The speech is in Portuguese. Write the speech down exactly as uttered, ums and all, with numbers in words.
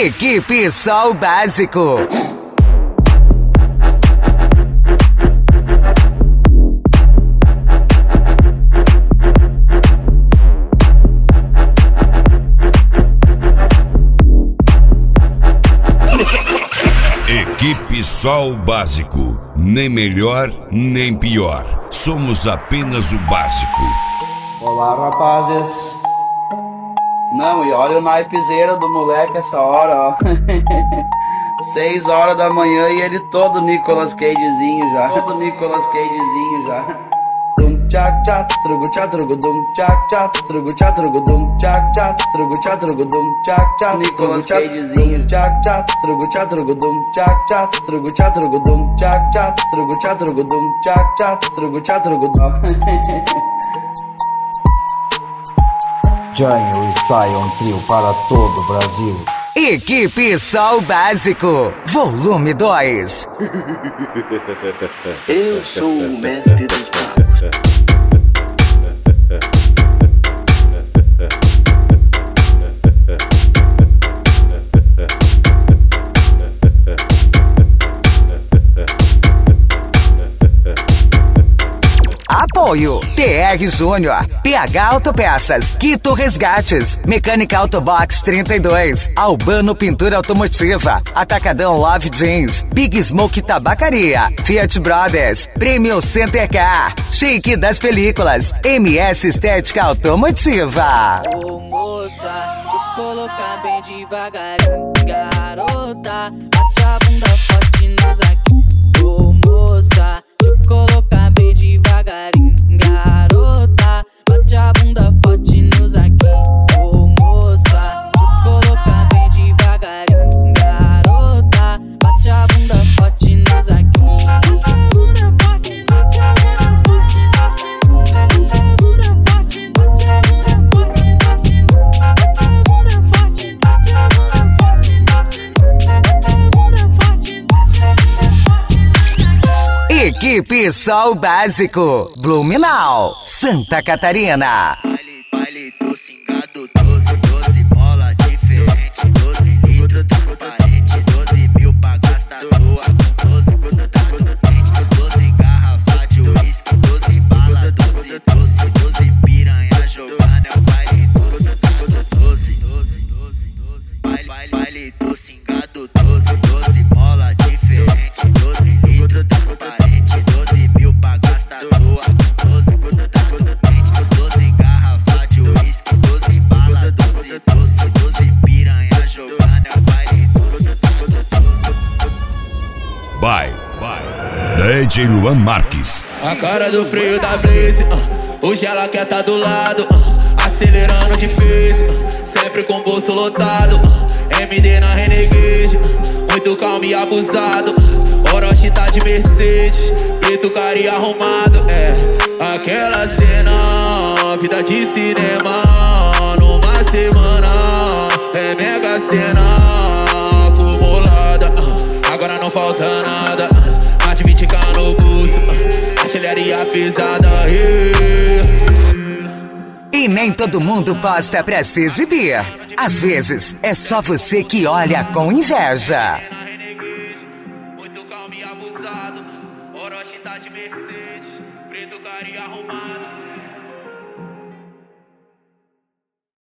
Equipe Sol Básico. Equipe Sol Básico. Nem melhor, nem pior. Somos apenas o básico. Olá, rapazes. Não, e olha o naipezeiro do moleque essa hora, ó. Seis horas da manhã e ele todo Nicolas Cagezinho já. Todo Nicolas Cagezinho já. Dum tchac tchac, trugo tchac trugo dum tchac tchac, trugo tchac trugo dum tchac tchac, trugo tchac trugo dum tchac tchac, Nicolas Cagezinho tchac tchac, trugo tchac trugo dum tchac tchac, trugo tchac trugo dum tchac tchac, trugo tchac trugo dum tchac tchac, trugo tchac trugo dum. Janho e Sion Trio para todo o Brasil. Equipe Sol Básico, volume dois. Eu sou o mestre dos magos. Apoio T R Júnior, P H Autopeças, Quito Resgates, Mecânica Autobox trinta e dois, Albano Pintura Automotiva, Atacadão Love Jeans, Big Smoke Tabacaria, Fiat Brothers, Premium Center Car, Chique das Películas, M S Estética Automotiva. Ô moça, deixa eu colocar bem devagarinho, garota, bate a bunda forte nos aqui. Ô moça, deixa eu colocar bem devagarinho, garota, bate a bunda forte nos aqui. Ô moça, deixa eu colocar bem devagarinho, garota, bate a bunda forte nos aqui. Equipe Sol Básico, Blumenau, Santa Catarina. Baile, baile do cingado, doze, doze bola diferente, doze litros transparente, doze mil pra gastar doa com doze, doze garrafa de uísque, doze bala, doze, doze, doze piranha jogando, é o baile doze, doze, doze, doze, baile, baile, baile do cingado, doze, doze bola diferente, doze litros transparente. By, D J Luan Marques. A cara do freio da Blaze, uh, hoje ela quer tá do lado, uh, acelerando de face, uh, sempre com o bolso lotado, uh, M D na Renegade, uh, muito calmo e abusado, uh, Orochi tá de Mercedes, preto cara e arrumado, é aquela cena, vida de cinema, numa semana, é mega cena acumulada, uh, agora não falta nada, uh, mais de vinte k no bolso, uh, artilharia pesada, yeah. E nem todo mundo posta pra se exibir. Às vezes, é só você que olha com inveja. Muito calmo e abusado, Orochi tá de Mercedes, preto cara e arrumado.